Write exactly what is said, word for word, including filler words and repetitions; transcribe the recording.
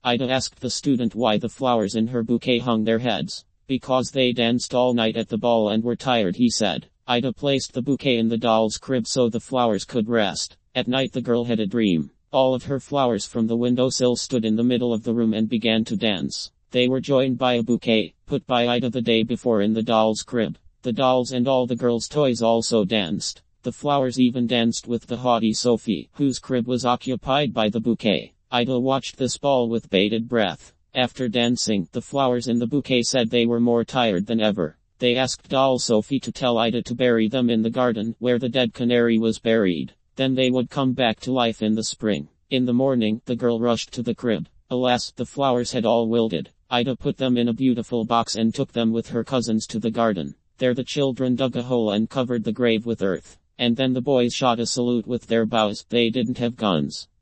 Ida asked the student why the flowers in her bouquet hung their heads. Because they danced all night at the ball and were tired, he said. Ida placed the bouquet in the doll's crib so the flowers could rest. At night the girl had a dream. All of her flowers from the windowsill stood in the middle of the room and began to dance. They were joined by a bouquet, put by Ida the day before in the doll's crib. The dolls and all the girls' toys also danced. The flowers even danced with the haughty Sophie, whose crib was occupied by the bouquet. Ida watched this ball with bated breath. After dancing, the flowers in the bouquet said they were more tired than ever. They asked doll Sophie to tell Ida to bury them in the garden, where the dead canary was buried. Then they would come back to life in the spring. In the morning, the girl rushed to the crib. Alas, the flowers had all wilted. Ida put them in a beautiful box and took them with her cousins to the garden. There the children dug a hole and covered the grave with earth. And then the boys shot a salute with their bows. They didn't have guns.